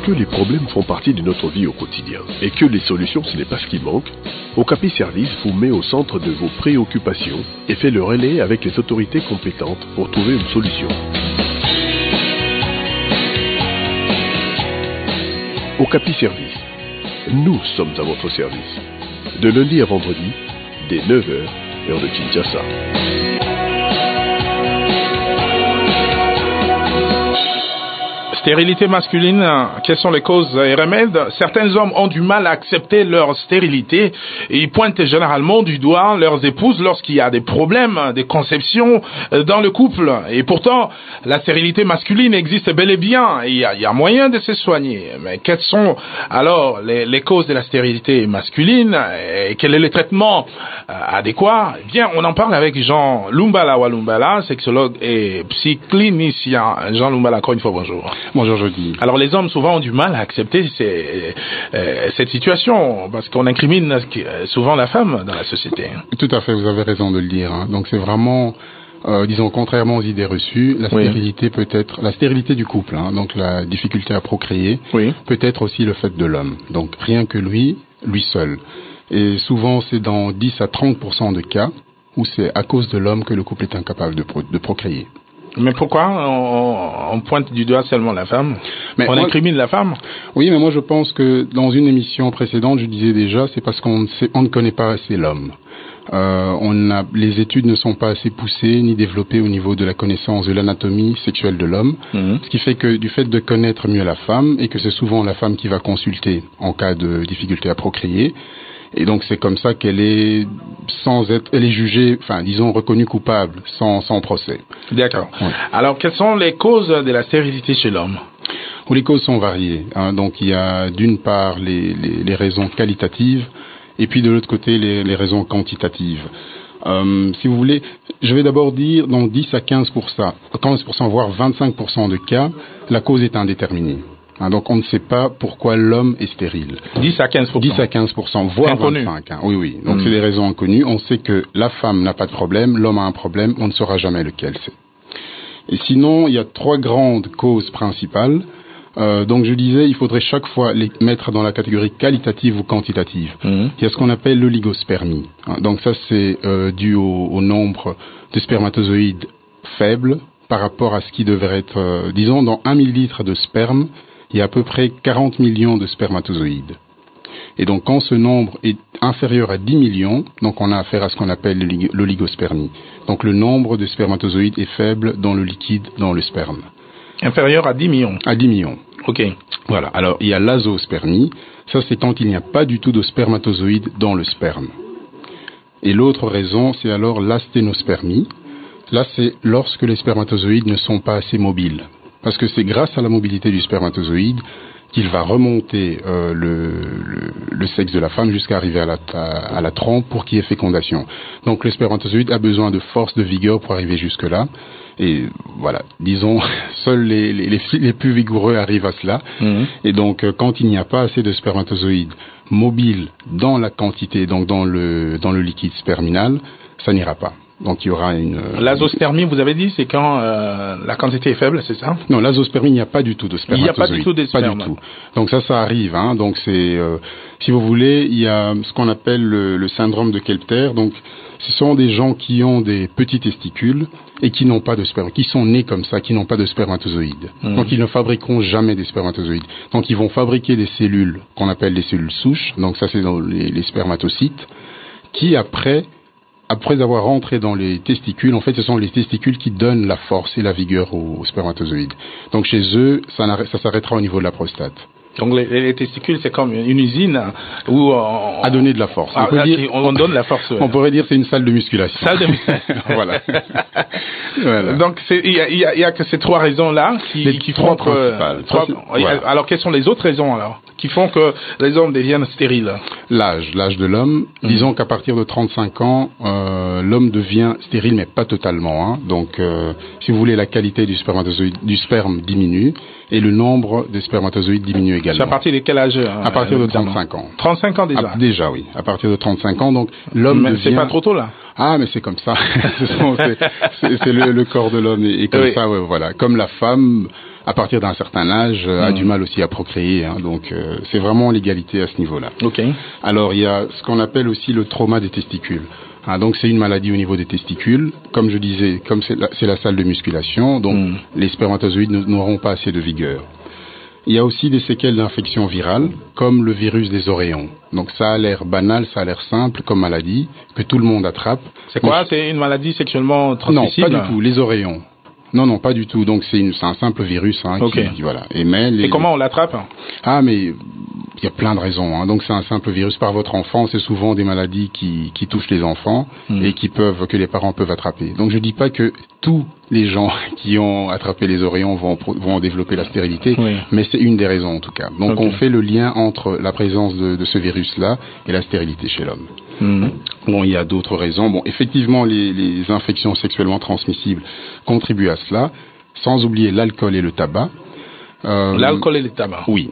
Parce que les problèmes font partie de notre vie au quotidien et que les solutions, ce n'est pas ce qui manque, Okapi Service vous met au centre de vos préoccupations et fait le relais avec les autorités compétentes pour trouver une solution. Okapi Service. Nous sommes à votre service. De lundi à vendredi, dès 9h, heure de Kinshasa. Stérilité masculine, quelles sont les causes et remèdes? Certains hommes ont du mal à accepter leur stérilité et ils pointent généralement du doigt leurs épouses lorsqu'il y a des problèmes de conception dans le couple. Et pourtant, la stérilité masculine existe bel et bien. Il y a moyen de se soigner. Mais quelles sont alors les causes de la stérilité masculine et quel est le traitement adéquat? Eh bien, on en parle avec Jean Lumbala Walumbala, sexologue et psychclinicien. Jean Lumbala, encore une fois, bonjour. Bonjour, Jody. Alors les hommes souvent ont du mal à accepter cette situation parce qu'on incrimine souvent la femme dans la société. Tout à fait, vous avez raison de le dire. Hein. Donc c'est vraiment, disons, contrairement aux idées reçues, la stérilité peut être la stérilité du couple, hein, donc la difficulté à procréer, peut être aussi le fait de l'homme. Donc rien que lui seul. Et souvent c'est dans 10 à 30% de cas où c'est à cause de l'homme que le couple est incapable de procréer. Mais pourquoi on pointe du doigt seulement la femme? Incrimine la femme? Oui, mais moi je pense que dans une émission précédente, je disais déjà, c'est parce qu'on ne connaît pas assez l'homme. Les études ne sont pas assez poussées ni développées au niveau de la connaissance de l'anatomie sexuelle de l'homme, ce qui fait que du fait de connaître mieux la femme, et que c'est souvent la femme qui va consulter en cas de difficulté à procréer, et donc c'est comme ça qu'elle est elle est jugée, enfin disons reconnue coupable sans procès. D'accord. Ouais. Alors quelles sont les causes de la stérilité chez l'homme? Les causes sont variées. Hein. Donc il y a d'une part les raisons qualitatives et puis de l'autre côté les raisons quantitatives. Si vous voulez, je vais d'abord dire dans 10 à 15%, voire 25% de cas, la cause est indéterminée. Donc on ne sait pas pourquoi l'homme est stérile. 10 à 15%. 10 à 15%, voire inconnu. 25%. Hein. Oui. Donc c'est des raisons inconnues. On sait que la femme n'a pas de problème, l'homme a un problème, on ne saura jamais lequel c'est. Et sinon, il y a 3 grandes causes principales. Donc je disais, il faudrait chaque fois les mettre dans la catégorie qualitative ou quantitative. Il y a ce qu'on appelle l'oligospermie. Donc ça c'est dû au nombre de spermatozoïdes faibles par rapport à ce qui devrait être, disons, dans 1 millilitre de sperme, il y a à peu près 40 millions de spermatozoïdes. Et donc, quand ce nombre est inférieur à 10 millions, donc on a affaire à ce qu'on appelle l'oligospermie. Donc, le nombre de spermatozoïdes est faible dans le liquide, dans le sperme. Inférieur à 10 millions? À 10 millions. OK. Voilà. Alors, il y a l'azospermie. Ça, c'est quand il n'y a pas du tout de spermatozoïdes dans le sperme. Et l'autre raison, c'est alors l'asténospermie. Là, c'est lorsque les spermatozoïdes ne sont pas assez mobiles. Parce que c'est grâce à la mobilité du spermatozoïde qu'il va remonter le sexe de la femme jusqu'à arriver à la trompe pour qu'il y ait fécondation. Donc le spermatozoïde a besoin de force, de vigueur pour arriver jusque-là. Et voilà, disons, seuls les plus vigoureux arrivent à cela. Et donc quand il n'y a pas assez de spermatozoïdes mobiles dans la quantité, donc dans le liquide sperminal, ça n'ira pas. Donc il y aura l'azospermie, vous avez dit, c'est quand la quantité est faible, c'est ça? Non, l'azospermie, il n'y a pas du tout de spermatozoïdes. Il n'y a pas du tout de sperme. Pas du tout. Donc ça arrive. Hein. Donc c'est, si vous voulez, il y a ce qu'on appelle le syndrome de Kelter. Donc ce sont des gens qui ont des petits testicules et qui n'ont pas de sperme, qui sont nés comme ça, qui n'ont pas de spermatozoïdes. Donc ils ne fabriqueront jamais des spermatozoïdes. Donc ils vont fabriquer des cellules qu'on appelle des cellules souches. Donc ça c'est dans les spermatocytes, qui après avoir rentré dans les testicules, en fait, ce sont les testicules qui donnent la force et la vigueur aux spermatozoïdes. Donc chez eux, ça s'arrêtera au niveau de la prostate. Donc les testicules, c'est comme une usine où à donner de la force. On donne la force. On pourrait dire que c'est une salle de musculation. Salle de musculation. Voilà. Donc il y a que ces 3 raisons-là qui font que. Alors quelles sont les autres raisons alors qui font que les hommes deviennent stériles? L'âge de l'homme. Disons qu'à partir de 35 ans, l'homme devient stérile, mais pas totalement. Hein. Donc, si vous voulez, la qualité du sperme diminue et le nombre de spermatozoïdes diminue également. C'est à partir de quel âge? À partir de 35 ans. 35 ans déjà? Déjà, oui. À partir de 35 ans, donc l'homme devient... C'est pas trop tôt là? Ah, mais c'est comme ça. c'est le corps de l'homme et comme ça, ouais, voilà. Comme la femme, à partir d'un certain âge, a du mal aussi à procréer. Hein, donc, c'est vraiment l'égalité à ce niveau-là. Okay. Alors, il y a ce qu'on appelle aussi le trauma des testicules. Hein, donc, c'est une maladie au niveau des testicules. Comme je disais, comme c'est la salle de musculation, donc les spermatozoïdes n'auront pas assez de vigueur. Il y a aussi des séquelles d'infection virale, comme le virus des oréons. Donc ça a l'air banal, ça a l'air simple comme maladie, que tout le monde attrape. C'est quoi? C'est une maladie sexuellement transmissible? Non, pas du tout, les oréons. Non, pas du tout. Donc c'est un simple virus qui voilà, émet. Et comment on l'attrape? Ah, mais il y a plein de raisons. Hein. Donc c'est un simple virus par votre enfant. C'est souvent des maladies qui touchent les enfants et que les parents peuvent attraper. Donc je dis pas que tous les gens qui ont attrapé les oréons vont développer la stérilité, mais c'est une des raisons en tout cas. Donc on fait le lien entre la présence de ce virus-là et la stérilité chez l'homme. Bon, il y a d'autres raisons. Bon, effectivement, les infections sexuellement transmissibles contribuent à cela, sans oublier l'alcool et le tabac. L'alcool et le tabac. Oui.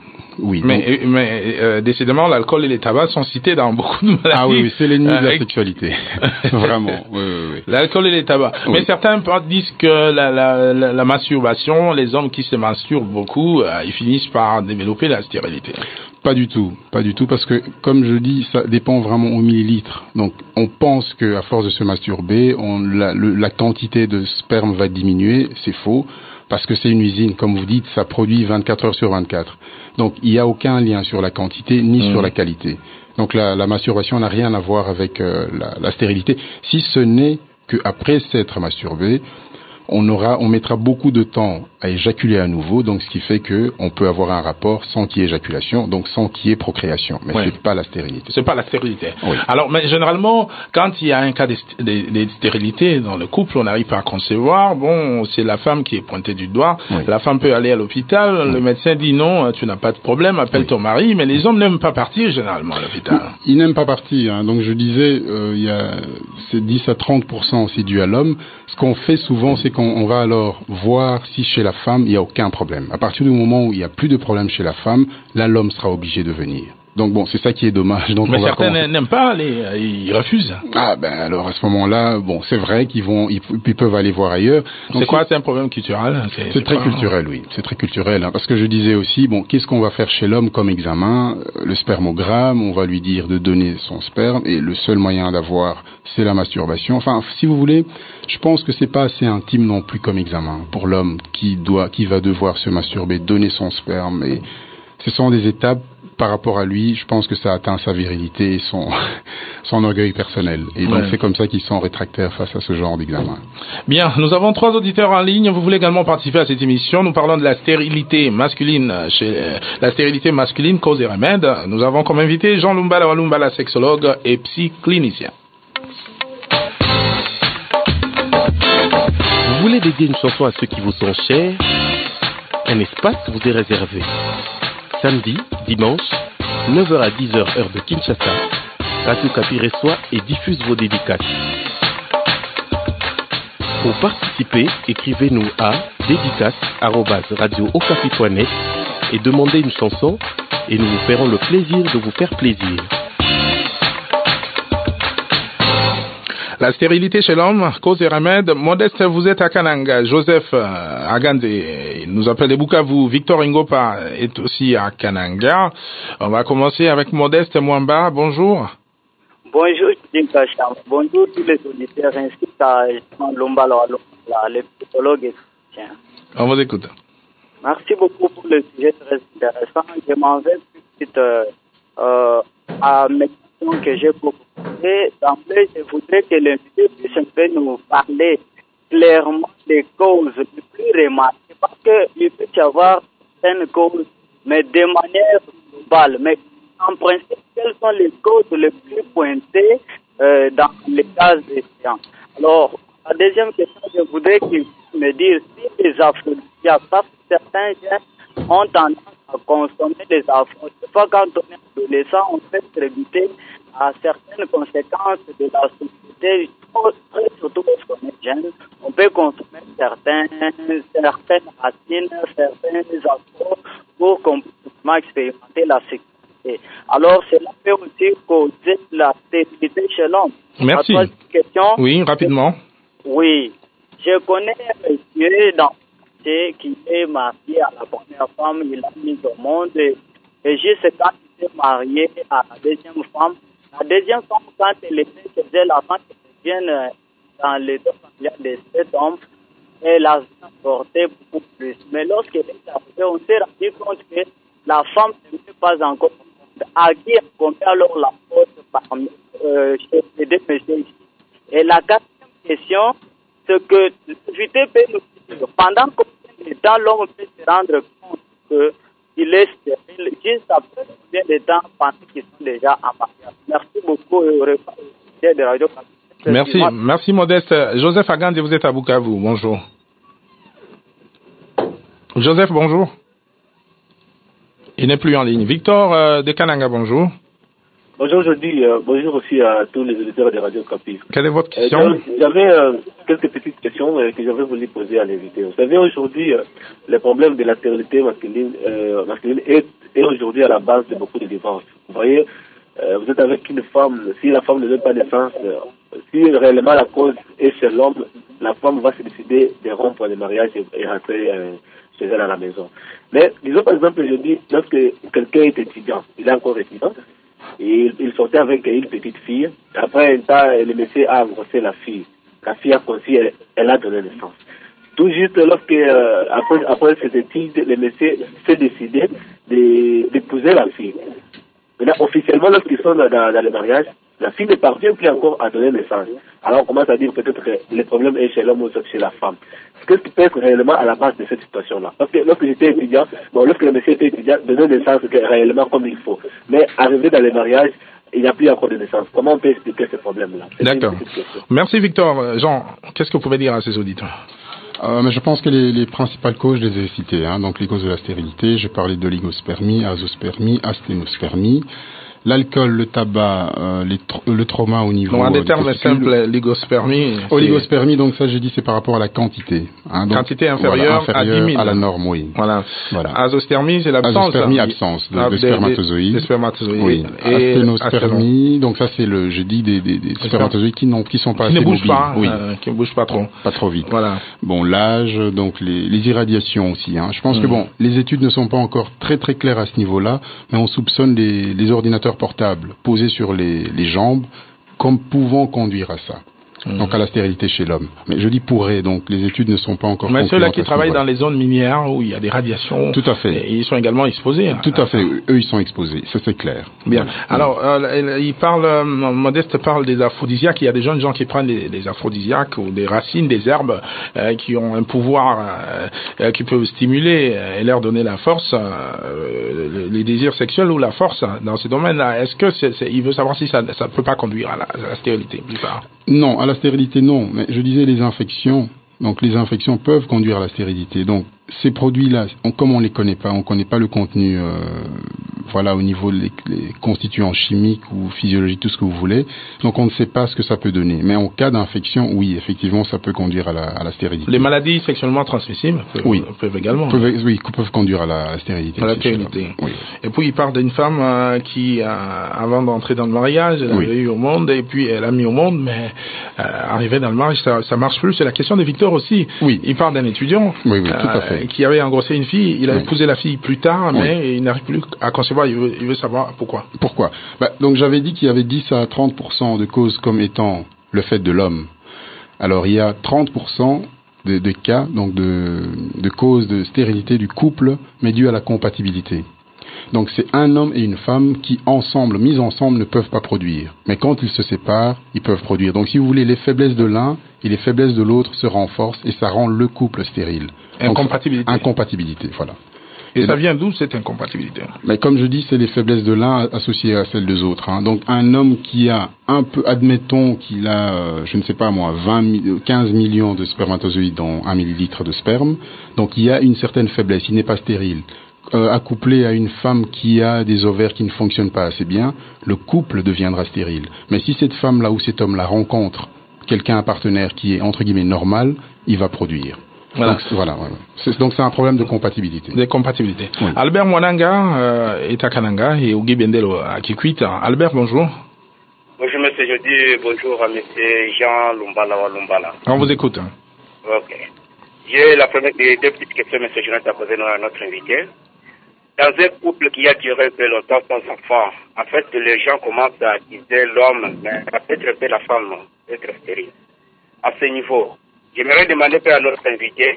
Mais décidément, l'alcool et les tabacs sont cités dans beaucoup de maladies. Ah oui, c'est l'ennemi de la sexualité. Vraiment. Oui. L'alcool et les tabacs. Oui. Mais certains disent que la masturbation, les hommes qui se masturbent beaucoup, ils finissent par développer la stérilité. Pas du tout, parce que, comme je dis, ça dépend vraiment au millilitre. Donc, on pense que à force de se masturber, la quantité de sperme va diminuer. C'est faux, parce que c'est une usine, comme vous dites, ça produit 24 heures sur 24. Donc, il n'y a aucun lien sur la quantité ni sur la qualité. Donc, la masturbation n'a rien à voir avec la stérilité, si ce n'est qu'après s'être masturbé, on mettra beaucoup de temps à éjaculer à nouveau, donc ce qui fait que on peut avoir un rapport sans qu'il y ait éjaculation, donc sans qu'il y ait procréation. Mais c'est pas la stérilité. C'est pas la stérilité. Oui. Alors, mais généralement, quand il y a un cas de stérilité dans le couple, on n'arrive pas à concevoir. Bon, c'est la femme qui est pointée du doigt. Oui. La femme peut aller à l'hôpital. Le médecin dit non, tu n'as pas de problème, appelle ton mari. Mais les hommes n'aiment pas partir généralement à l'hôpital. Ils n'aiment pas partir. Hein. Donc je disais, c'est 10 à 30% aussi dû à l'homme. Ce qu'on fait souvent, c'est qu'on va alors voir si chez la femme, il n'y a aucun problème. À partir du moment où il n'y a plus de problème chez la femme, là, l'homme sera obligé de venir. Donc bon, c'est ça qui est dommage. Donc, mais certains n'aiment pas ils refusent. Ah ben alors à ce moment-là, bon, c'est vrai qu'ils peuvent aller voir ailleurs. Donc, c'est un problème culturel. C'est très culturel, oui. C'est très culturel, hein, parce que je disais aussi, bon, qu'est-ce qu'on va faire chez l'homme comme examen? Le spermogramme, on va lui dire de donner son sperme, et le seul moyen d'avoir, c'est la masturbation. Enfin, si vous voulez, je pense que c'est pas assez intime non plus comme examen pour l'homme qui va devoir se masturber, donner son sperme, et ce sont des étapes. Par rapport à lui, je pense que ça atteint sa virilité et son orgueil personnel. Et donc, c'est comme ça qu'ils sont rétractaires face à ce genre d'examen. Bien, nous avons 3 auditeurs en ligne. Vous voulez également participer à cette émission. Nous parlons de la stérilité masculine, cause et remède. Nous avons comme invité Jean Lumbala, sexologue et psychclinicien. Vous voulez dédier une chanson à ceux qui vous sont chers? Un espace vous est réservé. Samedi, dimanche, 9h à 10h heure de Kinshasa, Radio Kapi reçoit et diffuse vos dédicaces. Pour participer, écrivez-nous à dédicaces@radiookapi.net et demandez une chanson et nous vous ferons le plaisir de vous faire plaisir. La stérilité chez l'homme, cause et remède. Modeste, vous êtes à Kananga. Joseph Agande nous appelle de Bukavu. Victor Ingopa est aussi à Kananga. On va commencer avec Modeste Mwamba. Bonjour. Bonjour, bonjour tous les auditeurs ainsi qu'à Jean Lumbala, le psychologue et chrétien. On vous écoute. Merci beaucoup pour le sujet très intéressant. Je m'en vais tout de suite à mes questions que j'ai proposées. D'emblée, je voudrais que l'invité puisse un peu nous parler clairement des causes les plus remarquées, parce qu'il peut y avoir certaines causes, mais de manière globale. Mais en principe, quelles sont les causes les plus pointées dans les cas étudiants? Alors, la deuxième question, je voudrais qu'il me dise si les aphrodisiaques, parce que certains gens ont tendance à consommer les aphrodisiaques. Quand on est adolescent, on peut s'éviter à certaines conséquences de la société, surtout lorsqu'on est jeune. On peut consommer certaines racines, certains afros pour complètement expérimenter la sécurité. Alors, cela peut aussi causer la stérilité chez l'homme. Merci. Question, oui, rapidement. Oui. Je connais un monsieur dans monsieur qui est marié à la première femme, il a mis au monde. Et juste quand il s'est marié à la deuxième femme, quand elle était chez elle, avant qu'elle vienne dans les deux familiales de cet homme, elle a apporté beaucoup plus. Mais lorsqu'elle est arrivée, on s'est rendu compte que la femme n'était pas encore à qui compter alors la faute chez les deux messieurs ici. Et la quatrième question, c'est que l'invité peut nous dire pendant combien de temps l'homme peut se rendre compte qu'il est stérile, juste après combien de temps pendant qu'ils sont déjà en mariage. Merci beaucoup et au revoir de Radio. Merci Modeste. Joseph Agandi, vous êtes à Bukavu. Bonjour. Joseph, bonjour. Il n'est plus en ligne. Victor de Kananga, bonjour. Bonjour, je dis bonjour aussi à tous les auditeurs de Radio Capi. Quelle est votre question? J'avais quelques petites questions que j'avais voulu poser à l'invité. Vous savez, aujourd'hui, le problème de la stérilité masculine est aujourd'hui à la base de beaucoup de divorces. Vous voyez, vous êtes avec une femme, si la femme ne donne pas naissance, si réellement la cause est chez l'homme, la femme va se décider de rompre le mariage et rentrer chez elle à la maison. Mais disons par exemple, je dis, lorsque quelqu'un est étudiant, il est encore étudiant, et il sortait avec une petite fille. Après un temps, le monsieur a engrossé la fille. La fille a conçu, elle a donné naissance. Tout juste lorsque, après cette étude, le monsieur s'est décidé d'épouser la fille. Maintenant, officiellement, lorsqu'ils sont dans le mariage, la fille ne parvient plus encore à donner naissance. Alors on commence à dire peut-être que le problème est chez l'homme ou chez la femme. Qu'est-ce qui peut être réellement à la base de cette situation-là? Parce que lorsque j'étais étudiant, lorsque le monsieur était étudiant, donner naissance réellement comme il faut. Mais arrivé dans le mariage, il n'y a plus encore de naissance. Comment on peut expliquer ce problème-là? D'accord. Merci Victor. Jean, qu'est-ce que vous pouvez dire à ces auditeurs? Mais je pense que les principales causes, je les ai citées. Donc les causes de la stérilité, j'ai parlé d'oligospermie, azospermie, asténospermie. L'alcool, le tabac, le trauma au niveau... En des termes simples, oligospermie... Oligospermie, donc ça j'ai dit c'est par rapport à la quantité. Donc, quantité inférieure à 10 000. À la norme, oui. Voilà. Azospermie, c'est l'absence. Azospermie, absence de spermatozoïdes. Des spermatozoïdes. Oui. Et asténospermie, donc ça c'est j'ai dit des spermatozoïdes qui sont pas assez mobiles. Qui ne bougent pas, oui. Qui ne bougent pas trop. Pas trop vite. Voilà. Bon, l'âge, donc les irradiations aussi. Je pense que les études ne sont pas encore très très claires à ce niveau-là, mais on soupçonne les ordinateurs portables posés sur les jambes comme pouvant conduire à ça. Donc à la stérilité chez l'homme. Mais je dis pourrait, donc les études ne sont pas encore concluantes. Mais ceux-là qui travaillent dans les zones minières où il y a des radiations, tout à fait. Ils sont également exposés. Tout à fait, eux ils sont exposés, ça c'est clair. Bien. Alors, Modeste parle des aphrodisiaques. Il y a des jeunes gens qui prennent des aphrodisiaques ou des racines, des herbes qui ont un pouvoir qui peuvent stimuler et leur donner la force, les désirs sexuels ou la force dans ce domaine-là. Est-ce que il veut savoir si ça ne peut pas conduire à la stérilité plus tard? Non, à la stérilité, non. Mais je disais les infections. Donc les infections peuvent conduire à la stérilité. Donc ces produits-là, comme on les connaît pas, on connaît pas le contenu, au niveau des constituants chimiques ou physiologiques, tout ce que vous voulez. Donc on ne sait pas ce que ça peut donner. Mais en cas d'infection, oui, effectivement, ça peut conduire à la stérilité. Les maladies sexuellement transmissibles peuvent également. Peuvent conduire à la stérilité. À la stérilité. Oui. Et puis il parle d'une femme qui, avant d'entrer dans le mariage, elle avait eu au monde et puis elle a mis au monde, mais arrivé dans le mariage, ça marche plus. C'est la question de Victor aussi. Oui. Il parle d'un étudiant. Oui, tout à fait. Qui avait engrossé une fille, il a épousé la fille plus tard, mais il n'arrive plus à concevoir, il veut savoir pourquoi. Pourquoi? Donc j'avais dit qu'il y avait 10 à 30% de causes comme étant le fait de l'homme. Alors il y a 30% de cas, donc de causes de stérilité du couple, mais dû à la compatibilité. Donc c'est un homme et une femme qui mis ensemble, ne peuvent pas produire. Mais quand ils se séparent, ils peuvent produire. Donc si vous voulez, les faiblesses de l'un et les faiblesses de l'autre se renforcent et ça rend le couple stérile. Incompatibilité. Incompatibilité, voilà. Et ça vient d'où cette incompatibilité? Mais comme je dis, c'est les faiblesses de l'un associées à celles des autres. Donc un homme qui a admettons qu'il a, je ne sais pas moi, 15 millions de spermatozoïdes dans 1 millilitre de sperme, donc il y a une certaine faiblesse, il n'est pas stérile. Accouplé à une femme qui a des ovaires qui ne fonctionnent pas assez bien, le couple deviendra stérile. Mais si cette femme-là ou cet homme-là rencontre un partenaire qui est entre guillemets normal, il va produire. Voilà. Donc c'est un problème de compatibilité. De compatibilité. Oui. Albert Mwananga est à Kananga et Ogi Bendelo à Kikwit. Albert, bonjour. Bonjour monsieur, je dis bonjour à monsieur Jean Lumbala. On vous écoute. Ok. J'ai la première des deux petites questions, M. Jonathan, à poser à notre invité. Dans un couple qui a duré peu longtemps sans enfant, en fait, les gens commencent à accuser l'homme, mais peut-être la femme, d'être stérile. À ce niveau, j'aimerais demander à notre invité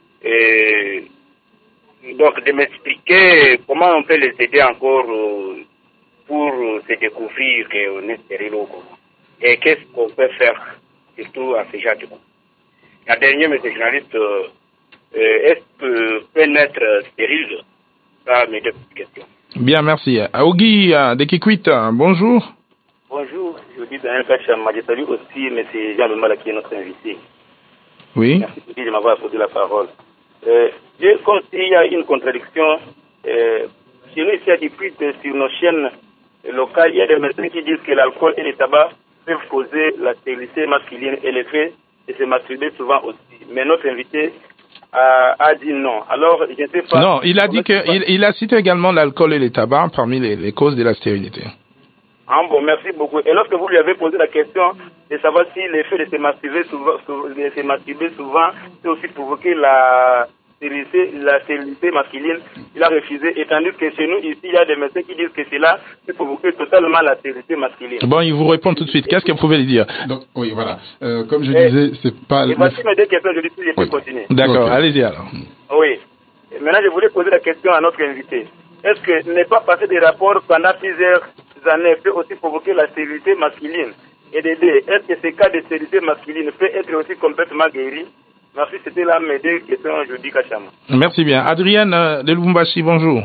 donc de m'expliquer comment on peut les aider encore pour se découvrir qu'on est stérile ou comment. Et qu'est-ce qu'on peut faire, surtout à ce genre de coup. La dernière, monsieur journaliste, est-ce que peut naître stérile? Ça, mes deux petites questions. Bien, merci. Aougui, de Kikwit, bonjour. Bonjour, je dis Daniel Kachama. Je salue aussi M. Jean Lumala qui est notre invité. Oui. Merci de m'avoir posé la parole. Comme s'il y a une contradiction, chez nous ici à Kikwit, sur nos chaînes locales, il y a des médecins qui disent que l'alcool et le tabac peuvent causer la stérilité masculine et le fait de se masturber souvent aussi. Mais notre invité a dit non. Alors, je ne sais pas. Non, il a dit il a cité également l'alcool et le tabac parmi les causes de la stérilité. Ah bon, merci beaucoup. Et lorsque vous lui avez posé la question de savoir si l'effet de se masturber souvent, c'est aussi provoquer la stérilité masculine, il a refusé, étant donné que chez nous, ici, il y a des médecins qui disent que cela peut provoquer totalement la stérilité masculine. Bon, il vous répond tout de suite. Qu'est-ce que vous pouvez lui dire? Donc, oui, voilà. Comme je disais, c'est pas... Et voici mes deux questions, je dis si je peux continuer. D'accord, okay. Allez-y alors. Oui. Et maintenant, je voulais poser la question à notre invité. Est-ce que ne pas passer des rapports pendant plusieurs années peut aussi provoquer la stérilité masculine? Et de deux, est-ce que ces cas de stérilité masculine peut être aussi complètement guéri? Merci, c'était là mes deux questions, je dis Kachama. Merci bien. Adrienne de Lubumbashi, bonjour.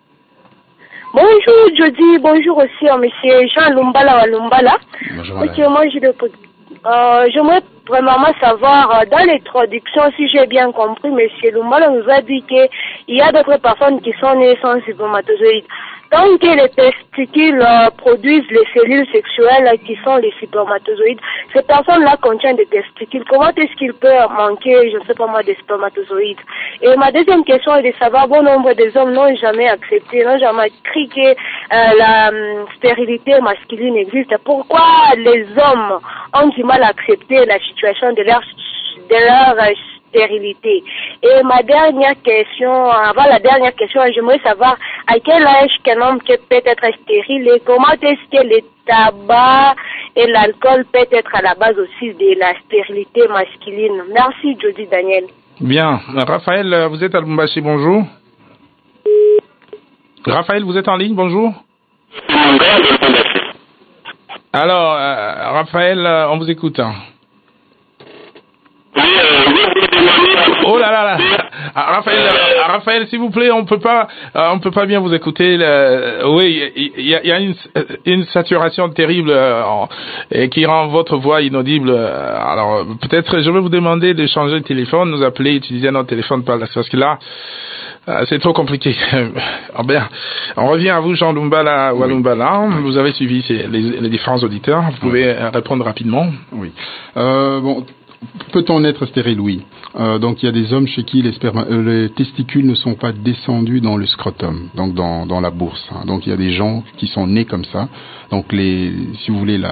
Bonjour Jody, bonjour aussi à monsieur Jean Lumbala wa Lumbala. Bonjour. Ok, moi j'aimerais vraiment savoir, dans les traductions, si j'ai bien compris, monsieur Lumbala nous a dit qu'il y a d'autres personnes qui sont nées sans spermatozoïdes. Tant que les testicules produisent les cellules sexuelles qui sont les spermatozoïdes, ces personnes-là contiennent des testicules. Comment est-ce qu'il peut manquer, je ne sais pas moi, des spermatozoïdes? Et ma deuxième question est de savoir, bon nombre des hommes n'ont jamais accepté, n'ont jamais cru que la stérilité masculine existe. Pourquoi les hommes ont du mal à accepter la situation de leur stérilité? Et ma dernière question, avant la dernière question, j'aimerais savoir à quel âge qu'un homme peut être stérile et comment est-ce que le tabac et l'alcool peuvent être à la base aussi de la stérilité masculine. Merci Jody Daniel. Bien. Raphaël, vous êtes à Lubumbashi, bonjour. Raphaël, vous êtes en ligne, bonjour. Alors, Raphaël, on vous écoute. Oh là là là, Raphaël, s'il vous plaît, on peut pas bien vous écouter. Oui, il y a une saturation terrible et qui rend votre voix inaudible. Alors peut-être je vais vous demander de changer de téléphone, nous appeler, utiliser notre téléphone parce que là c'est trop compliqué. Bien, on revient à vous, Jean Lumbala ou Lumbala. Vous avez suivi les différents auditeurs. Vous pouvez répondre rapidement. Oui. Bon. Peut-on être stérile? Oui. Donc il y a des hommes chez qui les testicules ne sont pas descendus dans le scrotum, donc dans la bourse. Donc il y a des gens qui sont nés comme ça. Donc si vous voulez,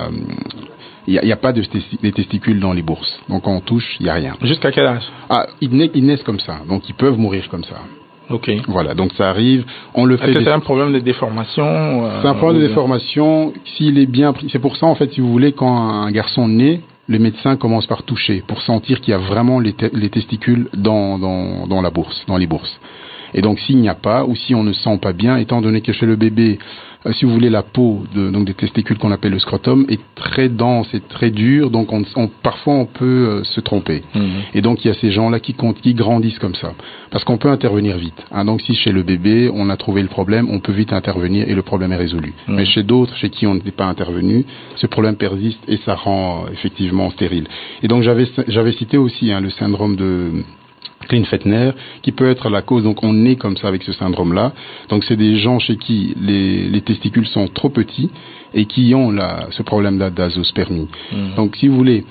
il n'y a pas de testicules dans les bourses. Donc quand on touche, il n'y a rien. Jusqu'à quel âge? Ils naissent comme ça. Donc ils peuvent mourir comme ça. Ok. Voilà, donc ça arrive. On le fait. C'est un problème de déformation. C'est un problème de déformation. S'il est bien pris, c'est pour ça en fait, si vous voulez, quand un garçon naît, le médecin commence par toucher pour sentir qu'il y a vraiment les testicules dans la bourse, dans les bourses. Et donc s'il n'y a pas, ou si on ne sent pas bien, étant donné que chez le bébé, si vous voulez, la peau donc des testicules qu'on appelle le scrotum est très dense et très dure, donc parfois on peut se tromper. Et donc il y a ces gens-là qui grandissent comme ça, parce qu'on peut intervenir vite. Donc si chez le bébé on a trouvé le problème, on peut vite intervenir et le problème est résolu. Mais chez d'autres, chez qui on n'était pas intervenu, ce problème persiste et ça rend effectivement stérile. Et donc j'avais cité aussi le syndrome de Klinefelter, qui peut être la cause. Donc on est comme ça avec ce syndrome-là. Donc c'est des gens chez qui les testicules sont trop petits et qui ont ce problème d'azospermie. Donc si vous voulez,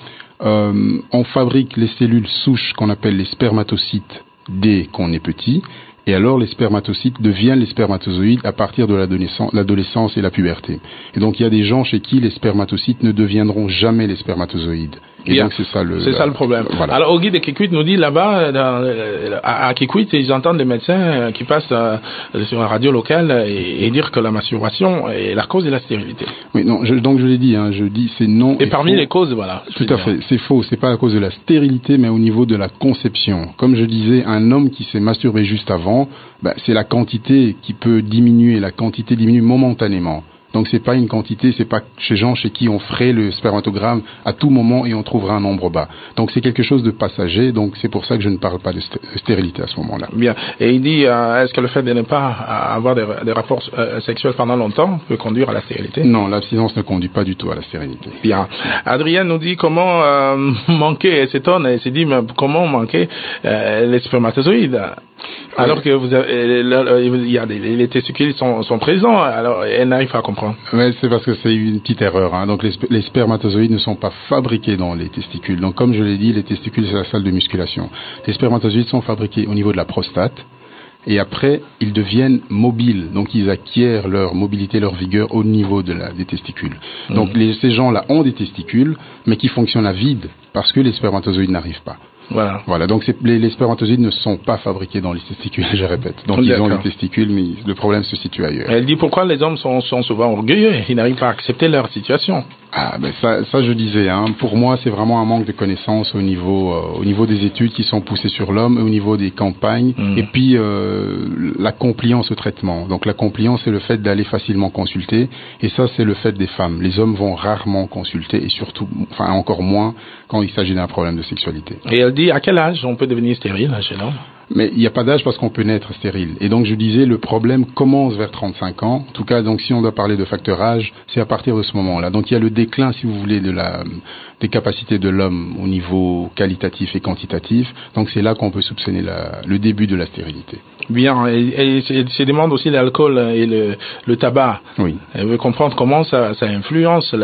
on fabrique les cellules souches qu'on appelle les spermatocytes dès qu'on est petit. Et alors les spermatocytes deviennent les spermatozoïdes à partir de l'adolescence et la puberté. Et donc il y a des gens chez qui les spermatocytes ne deviendront jamais les spermatozoïdes. Et donc c'est ça le problème. Voilà. Alors Ogui de Kikwit nous dit là-bas à Kikwit, ils entendent des médecins qui passent sur la radio locale et dire que la masturbation est la cause de la stérilité. Oui, non, donc je l'ai dit, je dis c'est non. Et parmi faux. les causes, voilà. Tout à fait, c'est faux. C'est pas à cause de la stérilité, mais au niveau de la conception. Comme je disais, un homme qui s'est masturbé juste avant, c'est la quantité qui peut diminuer. La quantité diminue momentanément. Donc c'est pas une quantité, c'est pas chez gens chez qui on ferait le spermatogramme à tout moment et on trouvera un nombre bas. Donc c'est quelque chose de passager, donc c'est pour ça que je ne parle pas de stérilité à ce moment-là. Bien. Et il dit, est-ce que le fait de ne pas avoir des rapports sexuels pendant longtemps peut conduire à la stérilité? Non, l'abstinence ne conduit pas du tout à la stérilité. Bien. Adrien nous dit comment manquer, elle s'étonne, elle s'est dit, mais comment manquer les spermatozoïdes? Alors que vous avez, il y a les testicules sont présents, alors elle n'arrive pas à comprendre. Mais c'est parce que c'est une petite erreur. Donc les spermatozoïdes ne sont pas fabriqués dans les testicules. Donc comme je l'ai dit, les testicules c'est la salle de musculation. Les spermatozoïdes sont fabriqués au niveau de la prostate. Et après, ils deviennent mobiles. Donc ils acquièrent leur mobilité, leur vigueur au niveau des testicules. Donc ces gens-là ont des testicules, mais qui fonctionnent à vide parce que les spermatozoïdes n'arrivent pas. Voilà. Donc les spermatozoïdes ne sont pas fabriqués dans les testicules, je répète. Donc ils ont des testicules, mais le problème se situe ailleurs. Elle dit pourquoi les hommes sont souvent orgueilleux, ils n'arrivent pas à accepter leur situation. Ça je disais. Pour moi, c'est vraiment un manque de connaissances au niveau des études qui sont poussées sur l'homme, au niveau des campagnes, et puis la compliance au traitement. Donc la compliance, c'est le fait d'aller facilement consulter, et ça c'est le fait des femmes. Les hommes vont rarement consulter, et surtout, encore moins quand il s'agit d'un problème de sexualité. Et elle dit à quel âge on peut devenir stérile chez l'homme? Mais il n'y a pas d'âge parce qu'on peut naître stérile. Et donc je disais, le problème commence vers 35 ans. En tout cas, donc si on doit parler de facteur âge, c'est à partir de ce moment-là. Donc il y a le déclin, si vous voulez, des capacités de l'homme au niveau qualitatif et quantitatif. Donc c'est là qu'on peut soupçonner le début de la stérilité. Bien, et se demande aussi l'alcool et le tabac. Oui. Elle veut comprendre comment ça influence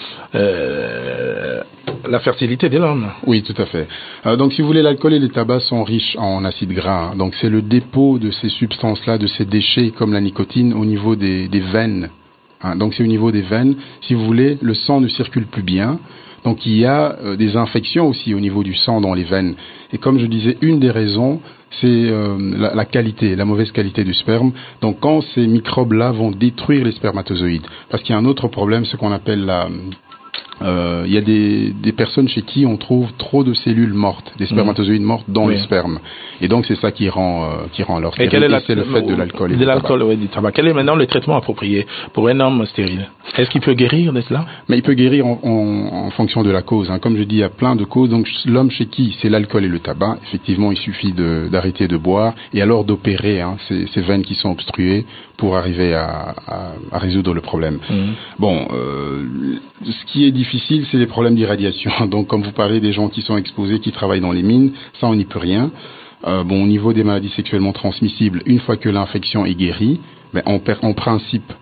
la fertilité de l'homme. Oui, tout à fait. Donc si vous voulez, l'alcool et le tabac sont riches en acides gras. Donc c'est le dépôt de ces substances-là, de ces déchets comme la nicotine au niveau des veines. Donc c'est au niveau des veines. Si vous voulez, le sang ne circule plus bien. Donc il y a des infections aussi au niveau du sang dans les veines. Et comme je disais, une des raisons, c'est la qualité, la mauvaise qualité du sperme. Donc quand ces microbes-là vont détruire les spermatozoïdes, parce qu'il y a un autre problème, ce qu'on appelle il y a des personnes chez qui on trouve trop de cellules mortes, des spermatozoïdes mortes dans le sperme. Et donc c'est ça qui rend leur stérilité, c'est le fait de l'alcool et du tabac. Du tabac. Quel est maintenant le traitement approprié pour un homme stérile? Est-ce qu'il peut guérir de cela? Mais il peut guérir en fonction de la cause. Comme je dis, il y a plein de causes. Donc l'homme chez qui c'est l'alcool et le tabac, effectivement, il suffit d'arrêter de boire et alors d'opérer ces veines qui sont obstruées pour arriver à résoudre le problème. Bon, ce qui est difficile, c'est les problèmes d'irradiation. Donc, comme vous parlez des gens qui sont exposés, qui travaillent dans les mines, ça, on n'y peut rien. Au niveau des maladies sexuellement transmissibles, une fois que l'infection est guérie, en principe,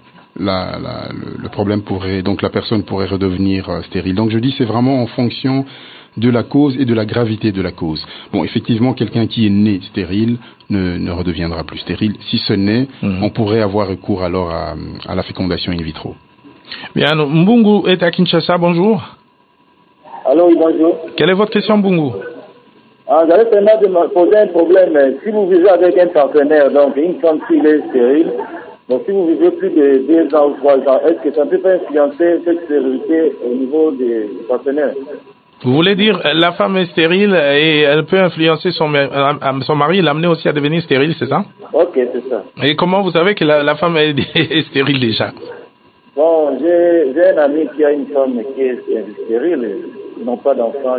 le problème donc la personne pourrait redevenir stérile. Donc, je dis, c'est vraiment en fonction de la cause et de la gravité de la cause. Bon, effectivement, quelqu'un qui est né stérile ne redeviendra plus stérile. Si ce n'est, on pourrait avoir recours alors à la fécondation in vitro. Bien, Mbungu est à Kinshasa, bonjour. Allô, oui, bonjour. Quelle est votre question, Mbungu? J'avais seulement de me poser un problème. Si vous vivez avec un partenaire, donc une femme qui est stérile, donc si vous vivez plus de 2 ans ou 3 ans, est-ce que ça ne peut pas influencer cette stérilité au niveau des partenaires? Vous voulez dire la femme est stérile et elle peut influencer son mari et l'amener aussi à devenir stérile, c'est ça? Ok, c'est ça. Et comment vous savez que la femme est stérile déjà? Bon, j'ai un ami qui a une femme qui est stérile. Ils n'ont pas d'enfants,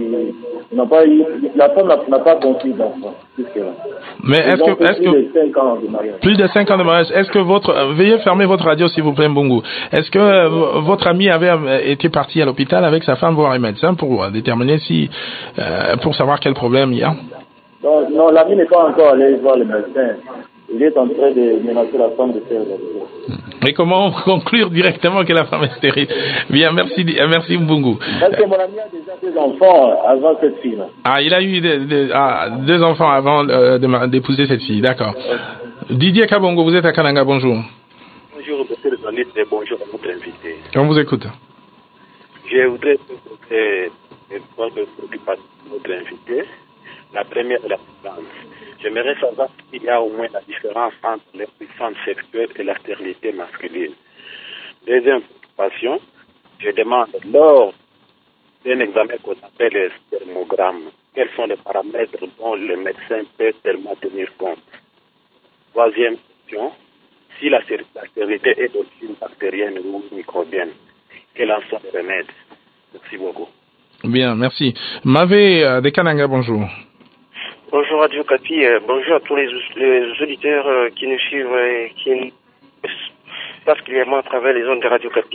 la femme n'a pas conçu d'enfants jusque-là. Mais est-ce que plus de 5 ans de mariage. Plus de 5 ans de mariage. Est-ce que veuillez fermer votre radio s'il vous plaît, Mbungu. Est-ce que votre ami avait été parti à l'hôpital avec sa femme voir un médecin pour déterminer pour savoir quel problème il y a? Non, l'ami n'est pas encore allé voir le médecin. Il est en train de menacer la femme de faire la. Et comment conclure directement que la femme est stérile? Bien, merci Mbungu. Parce que mon ami a déjà 2 enfants avant cette fille-là. Il a eu 2 enfants avant d'épouser cette fille, d'accord. Didier Kabongo, vous êtes à Kananga, bonjour. Bonjour, monsieur le journaliste, et bonjour à votre invité. On vous écoute. Je voudrais poser et trois préoccupations de notre invité. La première est la puissance. J'aimerais savoir s'il y a au moins la différence entre l'impuissance sexuelle et la stérilité masculine. Deuxième préoccupation, je demande lors d'un examen qu'on appelle le spermogramme, quels sont les paramètres dont le médecin peut tellement tenir compte. Troisième question, si la stérilité est d'origine bactérienne ou microbienne, quels en sont les remèdes? Merci beaucoup. Bien, merci. Mavé de Kananga, bonjour. Bonjour Radio Kapi, bonjour à tous les auditeurs qui nous suivent et qui nous particulièrement à travers les ondes de Radio Kapi.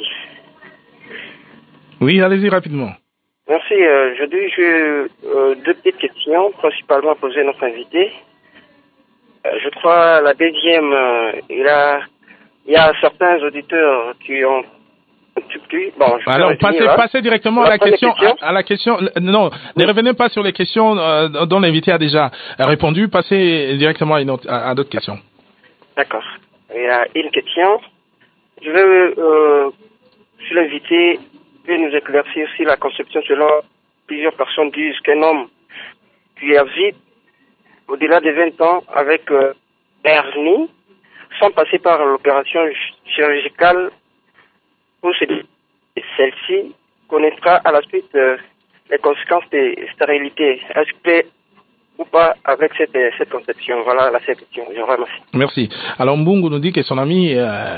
Oui, allez-y rapidement. Merci. Aujourd'hui, j'ai deux petites questions, principalement posées à notre invité. Je crois la deuxième, il y a certains auditeurs qui ont bon, alors, passez directement à la question. Non, ne revenez pas sur les questions dont l'invité a déjà répondu. Passez directement à d'autres questions. D'accord. Il y a une question. Je veux, si l'invité peut nous éclaircir si la conception, selon plusieurs personnes disent qu'un homme qui a vécu au-delà de 20 ans avec hernie, sans passer par l'opération chirurgicale, pour celle-ci connaîtra à la suite les conséquences de stérilité. Est-ce que ou pas avec cette conception? Voilà la question. Je vous remercie. Merci. Alors Mbungu nous dit que son ami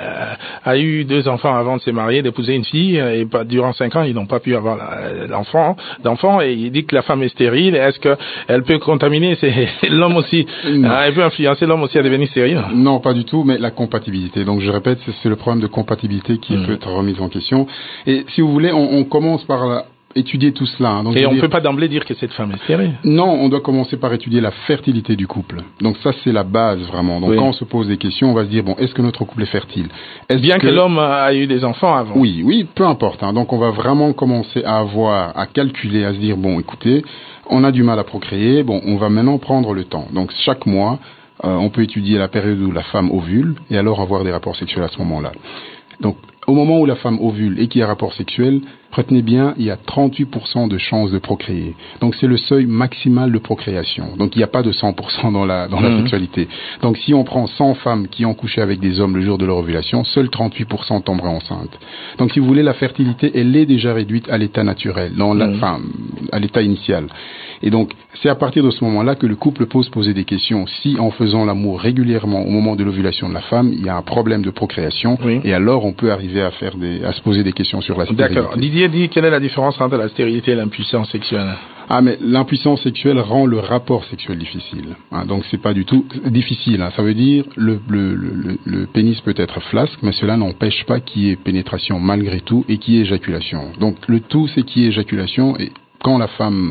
a eu 2 enfants avant de se marier, d'épouser une fille, et durant 5 ans ils n'ont pas pu avoir d'enfant, et il dit que la femme est stérile. Est-ce qu'elle peut contaminer l'homme aussi? Elle peut influencer l'homme aussi à devenir stérile? Non, pas du tout, mais la compatibilité. Donc je répète, c'est le problème de compatibilité qui peut être remis en question. Et si vous voulez, on commence par étudier tout cela. Hein. Donc, et on ne peut pas d'emblée dire que cette femme est stérile. Non, on doit commencer par étudier la fertilité du couple. Donc ça, c'est la base vraiment. Donc quand on se pose des questions, on va se dire, bon, est-ce que notre couple est fertile? Bien que l'homme a eu des enfants avant. Oui, peu importe. Hein. Donc on va vraiment commencer à calculer, à se dire, bon, écoutez, on a du mal à procréer, bon, on va maintenant prendre le temps. Donc chaque mois, on peut étudier la période où la femme ovule et alors avoir des rapports sexuels à ce moment-là. Donc au moment où la femme ovule et qu'il y a rapport sexuel, retenez bien, il y a 38% de chances de procréer. Donc c'est le seuil maximal de procréation. Donc il n'y a pas de 100% dans la sexualité. Donc si on prend 100 femmes qui ont couché avec des hommes le jour de leur ovulation, seuls 38% tomberaient enceintes. Donc si vous voulez, la fertilité, elle est déjà réduite à l'état naturel, à l'état initial. Et donc c'est à partir de ce moment-là que le couple peut se poser des questions. Si en faisant l'amour régulièrement au moment de l'ovulation de la femme, il y a un problème de procréation, et alors on peut arriver à se poser des questions sur la stérilité. D'accord. Didier dit quelle est la différence entre la stérilité et l'impuissance sexuelle? Mais l'impuissance sexuelle rend le rapport sexuel difficile. Hein, donc c'est pas du tout difficile. Hein. Ça veut dire le pénis peut être flasque, mais cela n'empêche pas qu'il y ait pénétration malgré tout et qu'il y ait éjaculation. Donc le tout, c'est qu'il y ait éjaculation, et quand la femme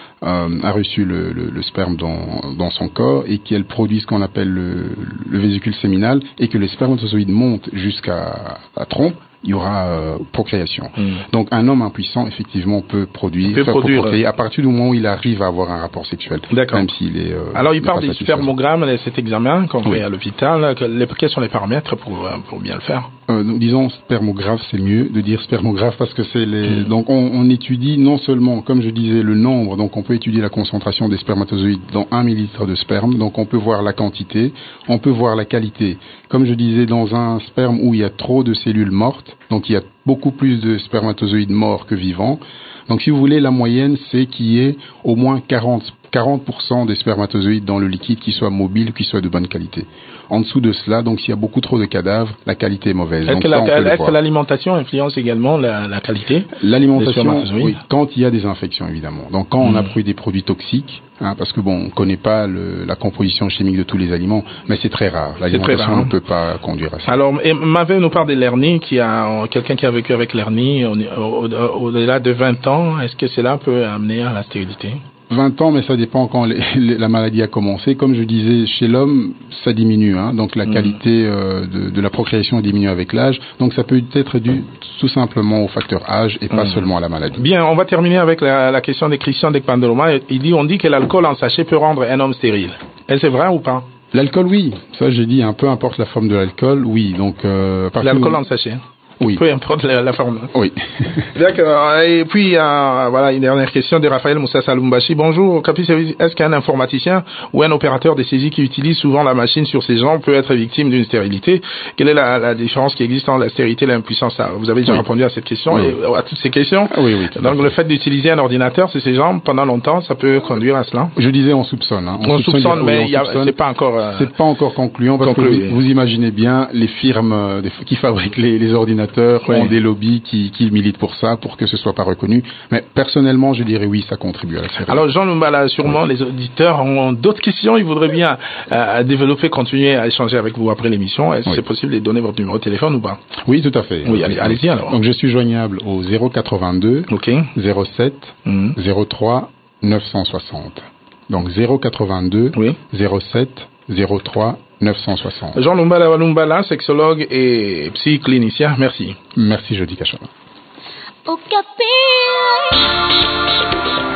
a reçu le sperme dans son corps et qu'elle produit ce qu'on appelle le vésicule séminal et que les spermatozoïdes montent jusqu'à la trompe, il y aura procréation. Donc un homme impuissant effectivement peut procréer à partir du moment où il arrive à avoir un rapport sexuel. D'accord. Même s'il est alors il parle du spermogramme, cet examen qu'on fait à l'hôpital. Quels sont les paramètres pour bien le faire? Disons spermographe, c'est mieux de dire spermographe parce que c'est donc on étudie non seulement, comme je disais, le nombre. Donc on peut étudier la concentration des spermatozoïdes dans 1 millilitre de sperme. Donc on peut voir la quantité, on peut voir la qualité. Comme je disais, dans un sperme où il y a trop de cellules mortes, donc il y a beaucoup plus de spermatozoïdes morts que vivants. Donc si vous voulez, la moyenne, c'est qu'il y ait au moins 40% des spermatozoïdes dans le liquide qui soient mobiles, qui soient de bonne qualité. En dessous de cela, donc s'il y a beaucoup trop de cadavres, la qualité est mauvaise. Est-ce que l'alimentation influence également la qualité? L'alimentation, oui, quand il y a des infections évidemment. Donc quand on a pris des produits toxiques, parce que on connaît pas la composition chimique de tous les aliments, mais c'est très rare. L'alimentation ne peut pas conduire à ça. Alors, Mavé nous parle de l'hernie, quelqu'un qui a vécu avec l'hernie au-delà de 20 ans. Est-ce que cela peut amener à la stérilité? 20 ans, mais ça dépend quand la maladie a commencé. Comme je disais, chez l'homme, ça diminue. Hein, donc la qualité de la procréation diminue avec l'âge. Donc ça peut être dû tout simplement au facteur âge et pas seulement à la maladie. Bien, on va terminer avec la question de Christian Dekpandoloma. On dit que l'alcool en sachet peut rendre un homme stérile. Est-ce que c'est vrai ou pas? L'alcool, oui. Ça, j'ai dit, peu importe la forme de l'alcool, oui. Donc, l'alcool en sachet. Oui. Peu importe la forme. Oui. D'accord. Et puis, voilà, une dernière question de Raphaël Moussa Salumbashi. Bonjour, Capi Service. Est-ce qu'un informaticien ou un opérateur de saisie qui utilise souvent la machine sur ses jambes peut être victime d'une stérilité? Quelle est la différence qui existe entre la stérilité et l'impuissance? Vous avez déjà répondu à cette question, et à toutes ces questions. Oui. Donc, le fait d'utiliser un ordinateur sur ses jambes pendant longtemps, ça peut conduire à cela? Je disais, on soupçonne. Hein. On soupçonne, mais c'est pas encore... C'est pas encore concluant, parce que vous imaginez bien, les firmes qui fabriquent les ordinateurs ont des lobbies qui militent pour ça, pour que ce soit pas reconnu. Mais personnellement, je dirais oui, ça contribue à la série. Alors Jean Lumbala, sûrement les auditeurs ont d'autres questions, ils voudraient bien développer, continuer à échanger avec vous après l'émission. Est-ce que c'est possible de donner votre numéro de téléphone ou pas? Oui, tout à fait. Oui, allez-y alors. Donc je suis joignable au 082 07 03 960. Donc 082 07 03 960. Jean Lumbala, sexologue et psy-clinicien. Merci. Merci, Jody Kachana.